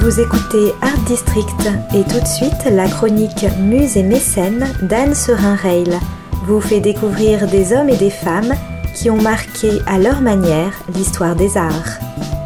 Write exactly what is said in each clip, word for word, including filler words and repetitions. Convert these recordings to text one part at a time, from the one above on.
Vous écoutez Art District et tout de suite la chronique Muse et mécène d'Anne Serin-Reil vous fait découvrir des hommes et des femmes qui ont marqué à leur manière l'histoire des arts.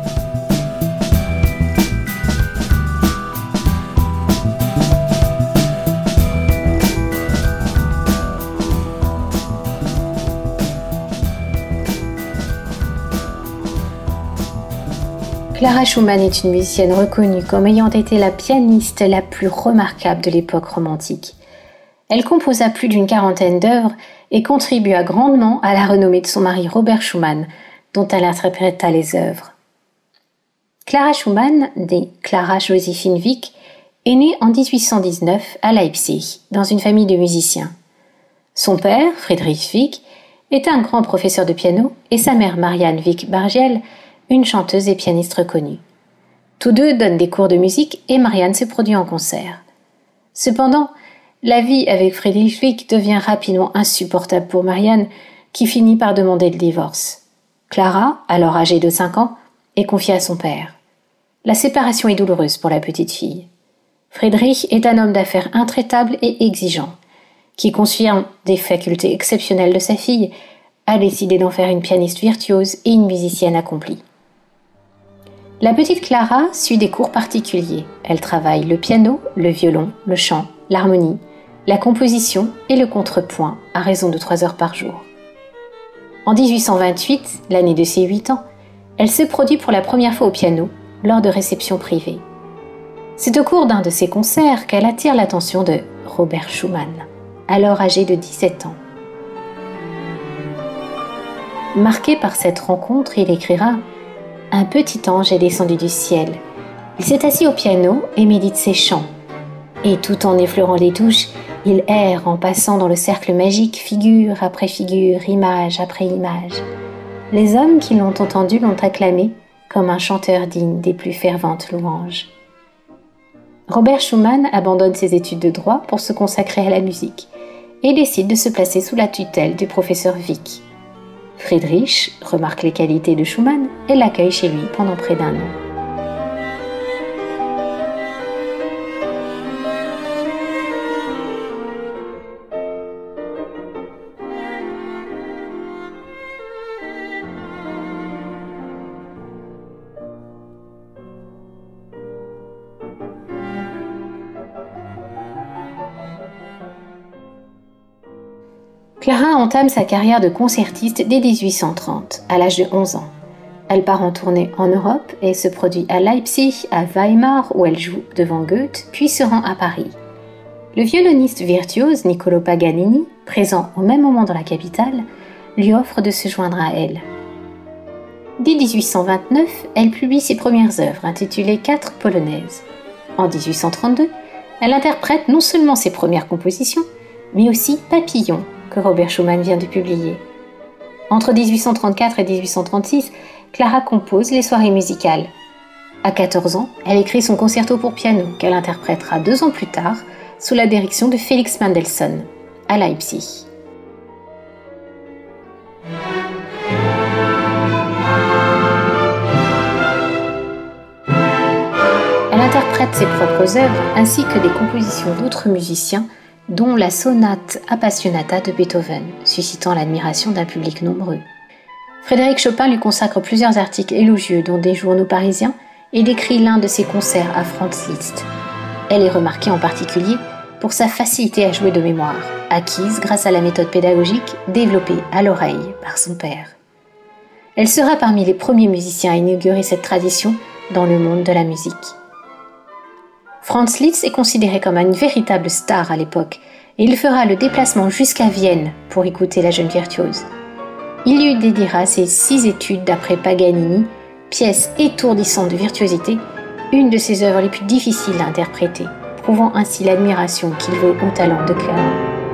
Clara Schumann est une musicienne reconnue comme ayant été la pianiste la plus remarquable de l'époque romantique. Elle composa plus d'une quarantaine d'œuvres et contribua grandement à la renommée de son mari Robert Schumann, dont elle interpréta les œuvres. Clara Schumann, née Clara Joséphine Wieck, est née en dix-huit cent dix-neuf à Leipzig, dans une famille de musiciens. Son père, Friedrich Wieck, était un grand professeur de piano et sa mère Marianne Wieck-Bargiel, une chanteuse et pianiste reconnue. Tous deux donnent des cours de musique et Marianne se produit en concert. Cependant, la vie avec Friedrich Wieck devient rapidement insupportable pour Marianne, qui finit par demander le divorce. Clara, alors âgée de cinq ans, est confiée à son père. La séparation est douloureuse pour la petite fille. Friedrich est un homme d'affaires intraitable et exigeant, qui, conscient des facultés exceptionnelles de sa fille, a décidé d'en faire une pianiste virtuose et une musicienne accomplie. La petite Clara suit des cours particuliers. Elle travaille le piano, le violon, le chant, l'harmonie, la composition et le contrepoint à raison de trois heures par jour. En dix-huit cent vingt-huit, l'année de ses huit ans, elle se produit pour la première fois au piano lors de réceptions privées. C'est au cours d'un de ses concerts qu'elle attire l'attention de Robert Schumann, alors âgé de dix-sept ans. Marqué par cette rencontre, il écrira « Un petit ange est descendu du ciel. Il s'est assis au piano et médite ses chants. Et tout en effleurant les touches, il erre en passant dans le cercle magique, figure après figure, image après image. Les hommes qui l'ont entendu l'ont acclamé comme un chanteur digne des plus ferventes louanges. » Robert Schumann abandonne ses études de droit pour se consacrer à la musique et décide de se placer sous la tutelle du professeur Wieck. Friedrich remarque les qualités de Schumann et l'accueille chez lui pendant près d'un an. Clara entame sa carrière de concertiste dès dix-huit cent trente, à l'âge de onze ans. Elle part en tournée en Europe et se produit à Leipzig, à Weimar, où elle joue devant Goethe, puis se rend à Paris. Le violoniste virtuose Niccolò Paganini, présent au même moment dans la capitale, lui offre de se joindre à elle. Dès dix-huit cent vingt-neuf, elle publie ses premières œuvres, intitulées Quatre polonaises. En dix-huit cent trente-deux, elle interprète non seulement ses premières compositions, mais aussi Papillon, que Robert Schumann vient de publier. Entre dix-huit cent trente-quatre et dix-huit cent trente-six, Clara compose les soirées musicales. À quatorze ans, elle écrit son concerto pour piano, qu'elle interprétera deux ans plus tard, sous la direction de Félix Mendelssohn, à Leipzig. Elle interprète ses propres œuvres ainsi que des compositions d'autres musiciens, dont la sonate Appassionata de Beethoven, suscitant l'admiration d'un public nombreux. Frédéric Chopin lui consacre plusieurs articles élogieux dans des journaux parisiens et décrit l'un de ses concerts à Franz Liszt. Elle est remarquée en particulier pour sa facilité à jouer de mémoire, acquise grâce à la méthode pédagogique développée à l'oreille par son père. Elle sera parmi les premiers musiciens à inaugurer cette tradition dans le monde de la musique. Franz Liszt est considéré comme une véritable star à l'époque et il fera le déplacement jusqu'à Vienne pour écouter la jeune virtuose. Il lui dédiera ses six études d'après Paganini, pièce étourdissante de virtuosité, une de ses œuvres les plus difficiles à interpréter, prouvant ainsi l'admiration qu'il vaut au talent de Clara.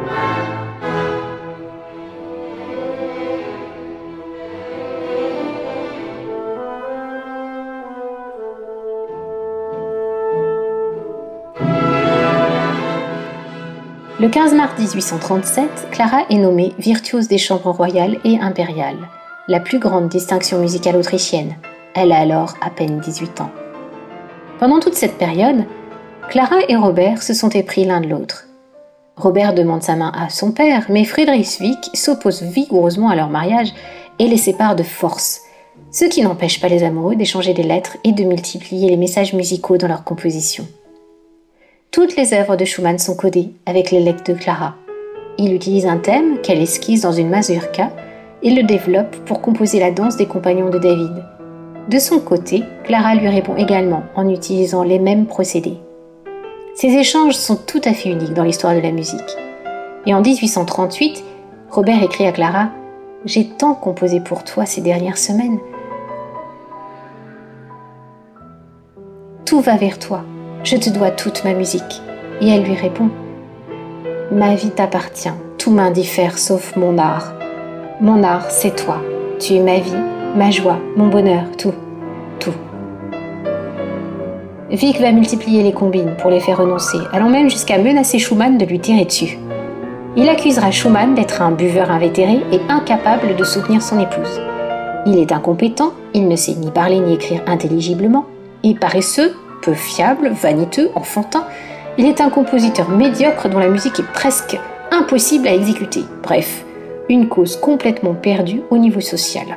Le quinze mars dix-huit cent trente-sept, Clara est nommée virtuose des chambres royales et impériales, la plus grande distinction musicale autrichienne. Elle a alors à peine dix-huit ans. Pendant toute cette période, Clara et Robert se sont épris l'un de l'autre. Robert demande sa main à son père, mais Friedrich Wieck s'oppose vigoureusement à leur mariage et les sépare de force, ce qui n'empêche pas les amoureux d'échanger des lettres et de multiplier les messages musicaux dans leurs compositions. Toutes les œuvres de Schumann sont codées avec les lettres de Clara. Il utilise un thème qu'elle esquisse dans une mazurka et le développe pour composer la danse des compagnons de David. De son côté, Clara lui répond également en utilisant les mêmes procédés. Ces échanges sont tout à fait uniques dans l'histoire de la musique. Et en dix-huit cent trente-huit, Robert écrit à Clara « J'ai tant composé pour toi ces dernières semaines. Tout va vers toi. Je te dois toute ma musique. » Et elle lui répond « Ma vie t'appartient. Tout m'indiffère sauf mon art. Mon art, c'est toi. Tu es ma vie, ma joie, mon bonheur, tout, tout. » Wieck va multiplier les combines pour les faire renoncer, allant même jusqu'à menacer Schumann de lui tirer dessus. Il accusera Schumann d'être un buveur invétéré et incapable de soutenir son épouse. Il est incompétent, il ne sait ni parler ni écrire intelligiblement, et paresseux, peu fiable, vaniteux, enfantin. Il est un compositeur médiocre dont la musique est presque impossible à exécuter. Bref, une cause complètement perdue au niveau social.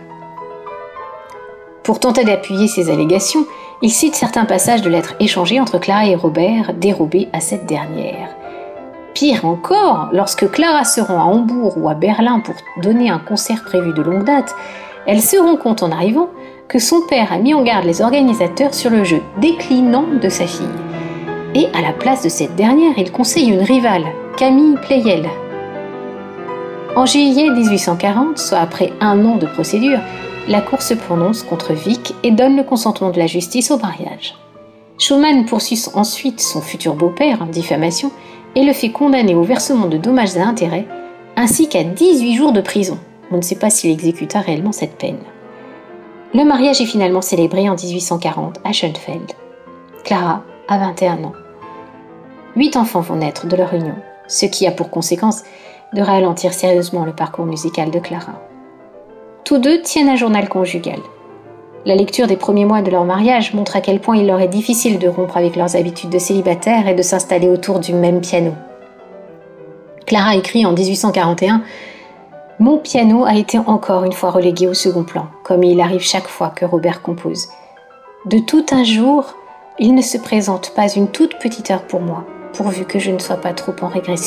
Pour tenter d'appuyer ces allégations, il cite certains passages de lettres échangées entre Clara et Robert, dérobés à cette dernière. Pire encore, lorsque Clara se rend à Hambourg ou à Berlin pour donner un concert prévu de longue date, elle se rend compte en arrivant que son père a mis en garde les organisateurs sur le jeu déclinant de sa fille. Et à la place de cette dernière, il conseille une rivale, Camille Pleyel. En juillet dix-huit cent quarante, soit après un an de procédure, la Cour se prononce contre Wieck et donne le consentement de la justice au mariage. Schumann poursuit ensuite son futur beau-père en diffamation et le fait condamner au versement de dommages et intérêts, ainsi qu'à dix-huit jours de prison. On ne sait pas s'il exécuta réellement cette peine. Le mariage est finalement célébré en dix-huit cent quarante à Schönfeld. Clara a vingt et un ans. Huit enfants vont naître de leur union, ce qui a pour conséquence de ralentir sérieusement le parcours musical de Clara. Tous deux tiennent un journal conjugal. La lecture des premiers mois de leur mariage montre à quel point il leur est difficile de rompre avec leurs habitudes de célibataire et de s'installer autour du même piano. Clara écrit en dix-huit cent quarante et un « Mon piano a été encore une fois relégué au second plan, comme il arrive chaque fois que Robert compose. De tout un jour, il ne se présente pas une toute petite heure pour moi, pourvu que je ne sois pas trop en régression. »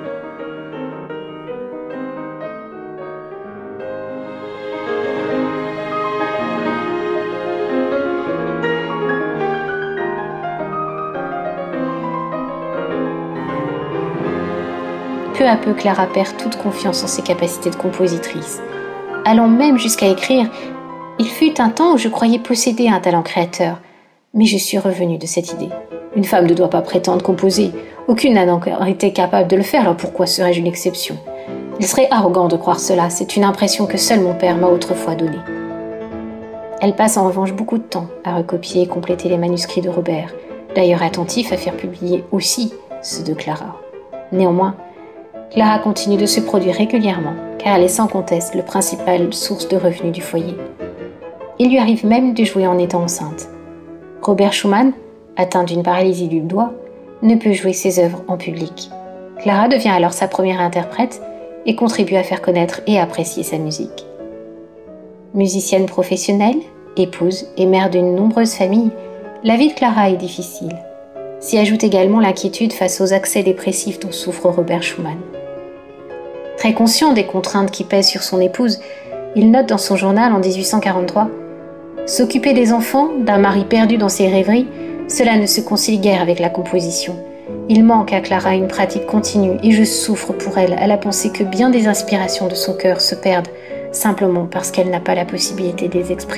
Peu à peu, Clara perd toute confiance en ses capacités de compositrice, allant même jusqu'à écrire « Il fut un temps où je croyais posséder un talent créateur, mais je suis revenue de cette idée. Une femme ne doit pas prétendre composer, aucune n'a encore été capable de le faire, alors pourquoi serais-je une exception? Il serait arrogant de croire cela, c'est une impression que seul mon père m'a autrefois donnée. » Elle passe en revanche beaucoup de temps à recopier et compléter les manuscrits de Robert, d'ailleurs attentif à faire publier aussi ceux de Clara. Néanmoins, Clara continue de se produire régulièrement, car elle est sans conteste le principal source de revenus du foyer. Il lui arrive même de jouer en étant enceinte. Robert Schumann, atteint d'une paralysie du doigt, ne peut jouer ses œuvres en public. Clara devient alors sa première interprète et contribue à faire connaître et apprécier sa musique. Musicienne professionnelle, épouse et mère d'une nombreuse famille, la vie de Clara est difficile. S'y ajoute également l'inquiétude face aux accès dépressifs dont souffre Robert Schumann. Très conscient des contraintes qui pèsent sur son épouse, il note dans son journal en dix-huit cent quarante-trois « S'occuper des enfants, d'un mari perdu dans ses rêveries, cela ne se concilie guère avec la composition. Il manque à Clara une pratique continue et je souffre pour elle à la pensée que bien des inspirations de son cœur se perdent simplement parce qu'elle n'a pas la possibilité de les exprimer. »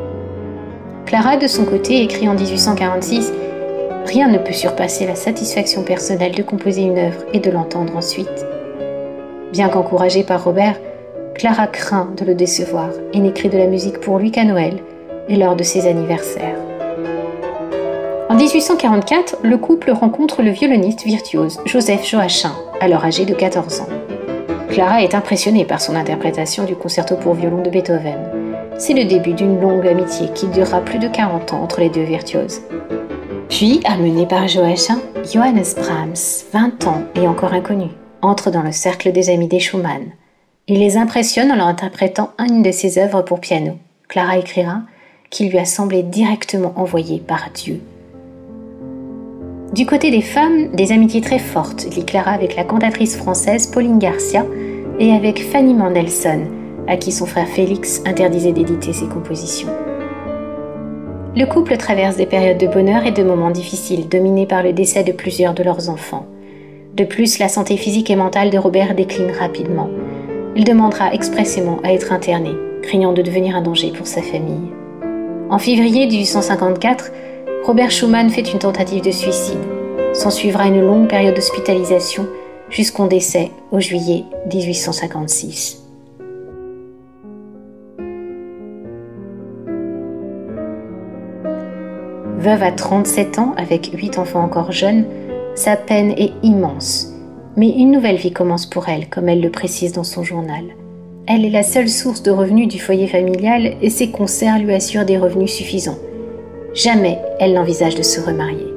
Clara, de son côté, écrit en dix-huit cent quarante-six « Rien ne peut surpasser la satisfaction personnelle de composer une œuvre et de l'entendre ensuite. » Bien qu'encouragée par Robert, Clara craint de le décevoir et n'écrit de la musique pour lui qu'à Noël et lors de ses anniversaires. En dix-huit cent quarante-quatre, le couple rencontre le violoniste virtuose Joseph Joachim, alors âgé de quatorze ans. Clara est impressionnée par son interprétation du concerto pour violon de Beethoven. C'est le début d'une longue amitié qui durera plus de quarante ans entre les deux virtuoses. Puis, amené par Joachim, Johannes Brahms, vingt ans et encore inconnu, entre dans le cercle des amis des Schumann. Il les impressionne en leur interprétant une de ses œuvres pour piano. Clara écrira qu'il lui a semblé directement envoyé par Dieu. Du côté des femmes, des amitiés très fortes lie Clara avec la cantatrice française Pauline Garcia et avec Fanny Mendelssohn, à qui son frère Félix interdisait d'éditer ses compositions. Le couple traverse des périodes de bonheur et de moments difficiles, dominés par le décès de plusieurs de leurs enfants. De plus, la santé physique et mentale de Robert décline rapidement. Il demandera expressément à être interné, craignant de devenir un danger pour sa famille. En février dix-huit cent cinquante-quatre, Robert Schumann fait une tentative de suicide. S'en suivra une longue période d'hospitalisation jusqu'au décès au juillet dix-huit cent cinquante-six. Veuve à trente-sept ans, avec huit enfants encore jeunes, sa peine est immense. Mais une nouvelle vie commence pour elle, comme elle le précise dans son journal. Elle est la seule source de revenus du foyer familial et ses concerts lui assurent des revenus suffisants. Jamais elle n'envisage de se remarier.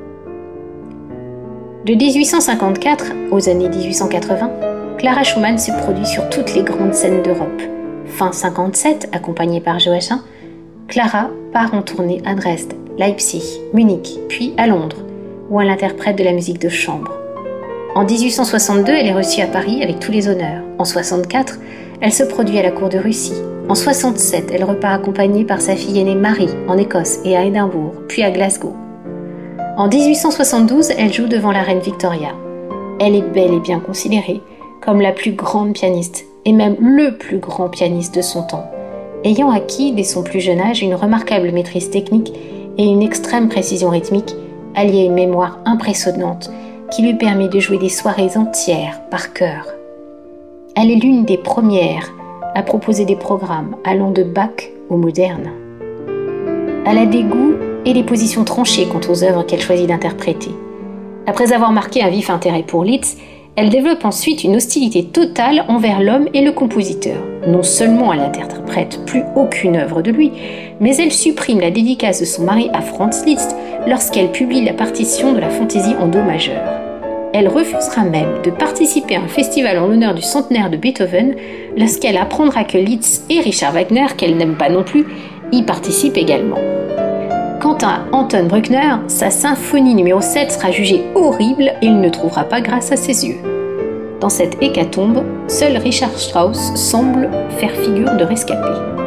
De dix-huit cent cinquante-quatre aux années dix-huit cent quatre-vingts, Clara Schumann se produit sur toutes les grandes scènes d'Europe. Fin cinquante-sept, accompagnée par Joachim, Clara part en tournée à Dresde, Leipzig, Munich, puis à Londres, où elle interprète de la musique de chambre. En dix-huit cent soixante-deux, elle est reçue à Paris avec tous les honneurs. En soixante-quatre, elle se produit à la cour de Russie. En soixante-sept, elle repart accompagnée par sa fille aînée Marie, en Écosse et à Édimbourg, puis à Glasgow. En dix-huit cent soixante-douze, elle joue devant la reine Victoria. Elle est bel et bien considérée comme la plus grande pianiste, et même le plus grand pianiste de son temps, ayant acquis dès son plus jeune âge une remarquable maîtrise technique et une extrême précision rythmique, alliée à une mémoire impressionnante qui lui permet de jouer des soirées entières par cœur. Elle est l'une des premières à proposer des programmes allant de Bach au moderne. Elle a des goûts et des positions tranchées quant aux œuvres qu'elle choisit d'interpréter. Après avoir marqué un vif intérêt pour Liszt, elle développe ensuite une hostilité totale envers l'homme et le compositeur. Non seulement elle n'interprète plus aucune œuvre de lui, mais elle supprime la dédicace de son mari à Franz Liszt lorsqu'elle publie la partition de la fantaisie en do majeur. Elle refusera même de participer à un festival en l'honneur du centenaire de Beethoven lorsqu'elle apprendra que Liszt et Richard Wagner, qu'elle n'aime pas non plus, y participent également. Quant à Anton Bruckner, sa symphonie numéro sept sera jugée horrible et il ne trouvera pas grâce à ses yeux. Dans cette hécatombe, seul Richard Strauss semble faire figure de rescapé.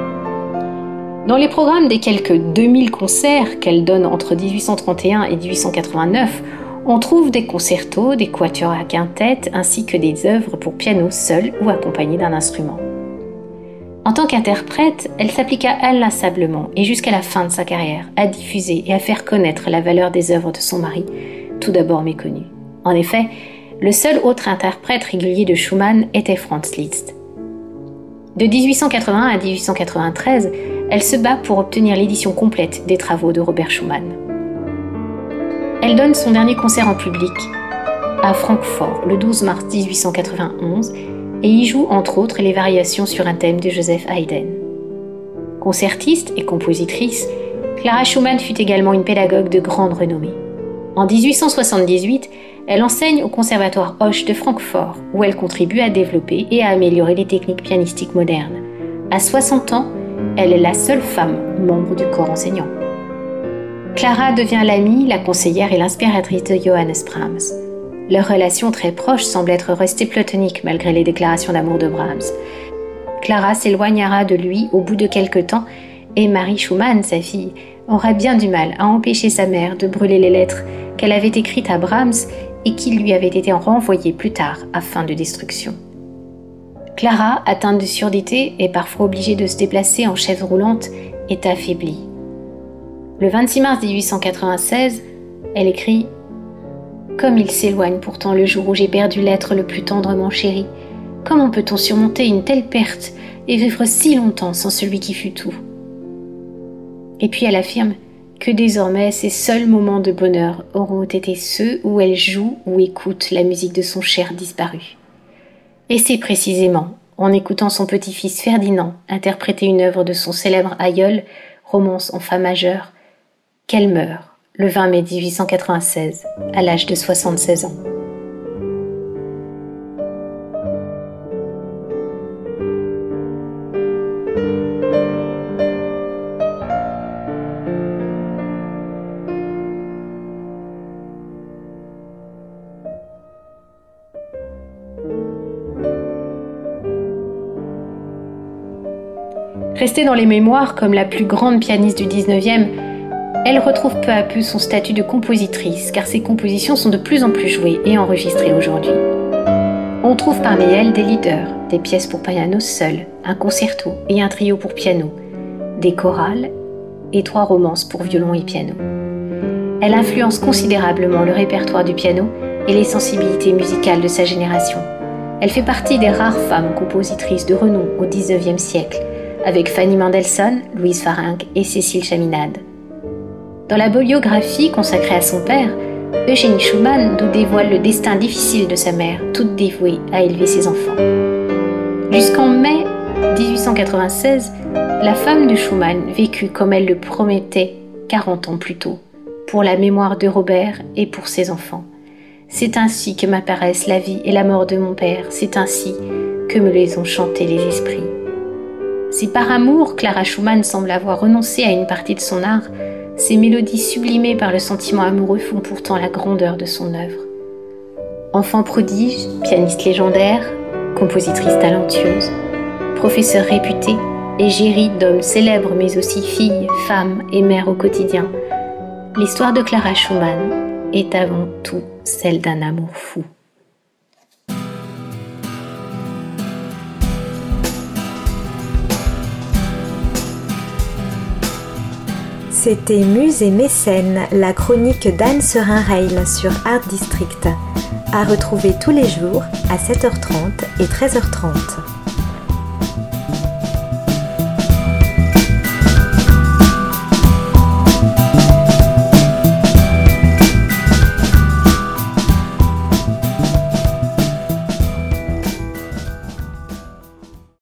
Dans les programmes des quelques deux mille concerts qu'elle donne entre dix-huit cent trente et un et dix-huit cent quatre-vingt-neuf, on trouve des concertos, des quatuors à quintette ainsi que des œuvres pour piano seul ou accompagné d'un instrument. En tant qu'interprète, elle s'appliqua inlassablement et jusqu'à la fin de sa carrière à diffuser et à faire connaître la valeur des œuvres de son mari, tout d'abord méconnu. En effet, le seul autre interprète régulier de Schumann était Franz Liszt. De dix-huit cent quatre-vingt-un à dix-huit cent quatre-vingt-treize, elle se bat pour obtenir l'édition complète des travaux de Robert Schumann. Elle donne son dernier concert en public à Francfort le douze mars dix-huit cent quatre-vingt-onze et y joue entre autres les variations sur un thème de Joseph Haydn. Concertiste et compositrice, Clara Schumann fut également une pédagogue de grande renommée. En dix-huit cent soixante-dix-huit, elle enseigne au Conservatoire Hoche de Francfort, où elle contribue à développer et à améliorer les techniques pianistiques modernes. À soixante ans, elle est la seule femme membre du corps enseignant. Clara devient l'amie, la conseillère et l'inspiratrice de Johannes Brahms. Leur relation très proche semble être restée platonique malgré les déclarations d'amour de Brahms. Clara s'éloignera de lui au bout de quelque temps et Marie Schumann, sa fille, aura bien du mal à empêcher sa mère de brûler les lettres qu'elle avait écrites à Brahms et qui lui avaient été renvoyées plus tard à fin de destruction. Clara, atteinte de surdité et parfois obligée de se déplacer en chaise roulante, est affaiblie. Le vingt-six mars dix-huit cent quatre-vingt-seize, elle écrit « Comme il s'éloigne pourtant le jour où j'ai perdu l'être le plus tendrement chéri, comment peut-on surmonter une telle perte et vivre si longtemps sans celui qui fut tout ?» Et puis elle affirme que désormais ses seuls moments de bonheur auront été ceux où elle joue ou écoute la musique de son cher disparu. Et c'est précisément en écoutant son petit-fils Ferdinand interpréter une œuvre de son célèbre aïeul, Romance en fa majeur, qu'elle meurt le vingt mai mille huit cent quatre-vingt-seize, à l'âge de soixante-seize ans. Restée dans les mémoires comme la plus grande pianiste du dix-neuvième, elle retrouve peu à peu son statut de compositrice, car ses compositions sont de plus en plus jouées et enregistrées aujourd'hui. On trouve parmi elles des leaders, des pièces pour piano seul, un concerto et un trio pour piano, des chorales et trois romances pour violon et piano. Elle influence considérablement le répertoire du piano et les sensibilités musicales de sa génération. Elle fait partie des rares femmes compositrices de renom au dix-neuvième siècle, avec Fanny Mendelssohn, Louise Faringue et Cécile Chaminade. Dans la biographie consacrée à son père, Eugénie Schumann nous dévoile le destin difficile de sa mère, toute dévouée à élever ses enfants. Jusqu'en mai mille huit cent quatre-vingt-seize, la femme de Schumann vécut comme elle le promettait quarante ans plus tôt, pour la mémoire de Robert et pour ses enfants. C'est ainsi que m'apparaissent la vie et la mort de mon père, c'est ainsi que me les ont chantés les esprits. Si par amour, Clara Schumann semble avoir renoncé à une partie de son art, ces mélodies sublimées par le sentiment amoureux font pourtant la grandeur de son œuvre. Enfant prodige, pianiste légendaire, compositrice talentueuse, professeure réputée, égérie d'hommes célèbres mais aussi fille, femme et mère au quotidien, l'histoire de Clara Schumann est avant tout celle d'un amour fou. C'était Muse et Mécène, la chronique d'Anne Serin-Reil sur Art District, à retrouver tous les jours à sept heures trente et treize heures trente.